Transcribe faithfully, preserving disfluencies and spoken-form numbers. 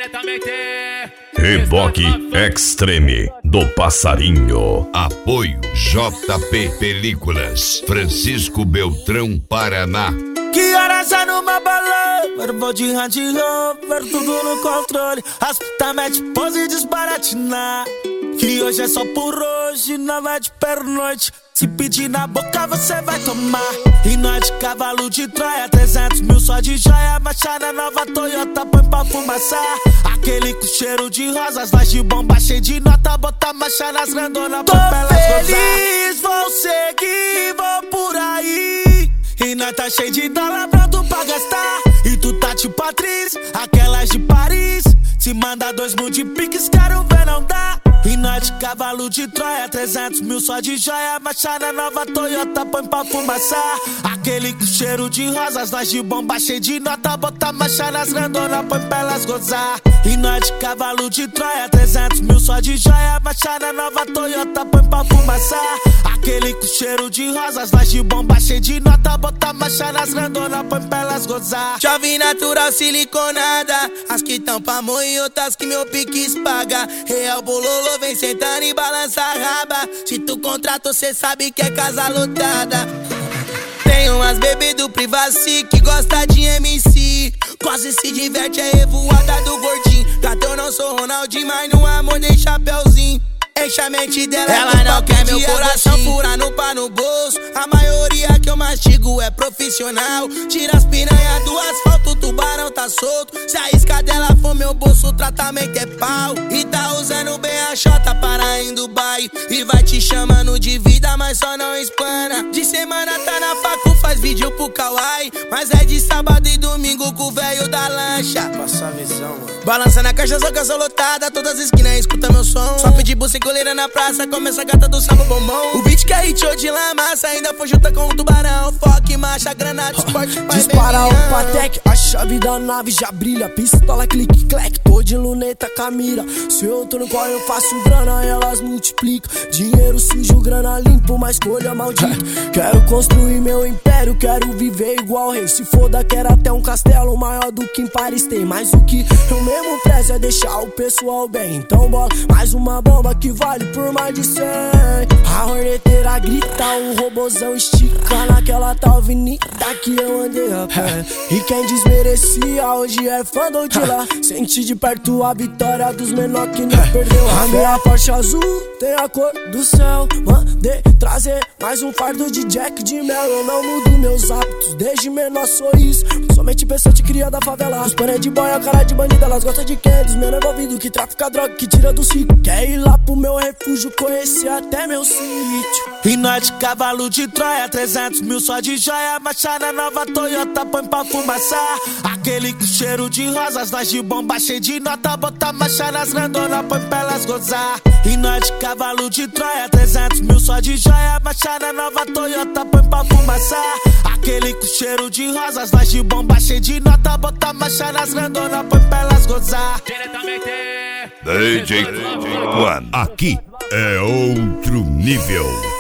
Reboque Extreme do Passarinho. Apoio J P Películas, Francisco Beltrão, Paraná. Que horas já numa balão, vou de Range Rover, tudo no controle. As puta mete pose e desbaratinar. Que hoje é só por hoje, não vai de pernoite. Se pedir na boca você vai tomar. E nós de cavalo de Troia, trezentos mil só de joia. Machada nova Toyota, põe pra fumaçar. Aquele com cheiro de rosas, voz de bomba cheio de nota. Bota marcha nas grandonas, põe pra elas gozar. Tô feliz, vou seguir, vou por aí. E nós tá cheio de dólar pronto pra gastar. E tu tá tipo atriz, aquelas de Paris. Se manda dois mil de piques, quero ver não dá. E nós de cavalo de Troia, trezentos mil só de joia. Machada nova Toyota, põe pra fumaçar. Aquele com cheiro de rosas, nós de bomba cheio de nota. Bota marcha nas grandonas, põe pra elas gozar. E nós de cavalo de Troia, trezentos mil só de joia. Machada nova Toyota, põe pra fumaçar. Aquele com cheiro de rosas, nós de bomba cheio de nota. Bota marcha nas grandonas, põe pra elas gozar. Chove natural siliconada, as que tão pra moer e outras que meu pique paga. Real bololô, vem sentando e balança a raba. Se tu contrata, cê sabe que é casa lotada. Tem umas bebê do Privacy que gosta de M C. Quase se diverte, é revoada do gordinho. Gato, eu não sou Ronaldinho, mas no amor nem chapeuzinho. Enche a mente dela, ela não quer meu coração, fura no pá no bolso. A maioria que eu mastigo é profissional. Tira as piranhas do asfalto, o tubarão tá solto. Se a isca dela for meu bolso, o tratamento é pau. E tá usando bem a chota para em Dubai. E vai te chamando de vida, mas só não espana. De semana tá na facu, faz vídeo pro Kawaii. Mas é de sábado e domingo com o velho da lancha. Passa a visão, mano. Balança na caixa, só que eu sou lotada. Todas as esquinas, escuta meu som. Só pedir buça e coleira na praça, começa a gata do samba bombom. O beat que é hit de lamaça, ainda foi junta com o tubarão. Foque, marcha, granada, esporte, pai. Dispara o Patek, a chave da nave já brilha. Pistola, clique, clack, tô de luneta com a mira. Se eu tô no qual eu faço grana, elas multiplicam. Dinheiro sujo, grana limpo, mas escolha maldita. Quero construir meu império, quero viver igual rei. Se foda, quero até um castelo maior do que em Paris tem. Mas o que eu mesmo prezo é deixar o pessoal bem. Então bola mais uma bomba que vale por mais de cem. A horneteira grita, o robozão estica naquela tal avenida que eu andei a pé. E quem desmerecia hoje é fã do de lá. Senti de perto a vitória dos menor que não perdeu a minha Porsche azul tem a cor do céu. Mandei trazer mais um fardo de Jack de mel. Eu não mudo meus hábitos, desde menor sou isso. Somente pensante cria da favela. Os pané de boia, cara de bandida. Elas gostam de quem? Dos menor envolvido que trafica droga, que tira do ciclo. Quer ir lá pro meu refúgio, conhecer até meu sítio. E nós de cavalo de Troia, trezentos mil só de joia. Machada nova Toyota, põe pra fumaçar. Aquele com cheiro de rosas, nós de bomba cheio de nota. Bota marcha nas grandonas, põe pra elas gozar. E nós de cavalo de Troia, trezentos mil só de joia. Machada nova Toyota, põe pra fumaçar. Aquele com cheiro de rosas, nós de bomba cheio de nota. Bota marcha nas grandonas, põe pra elas gozar. D J One. Aqui é outro nível.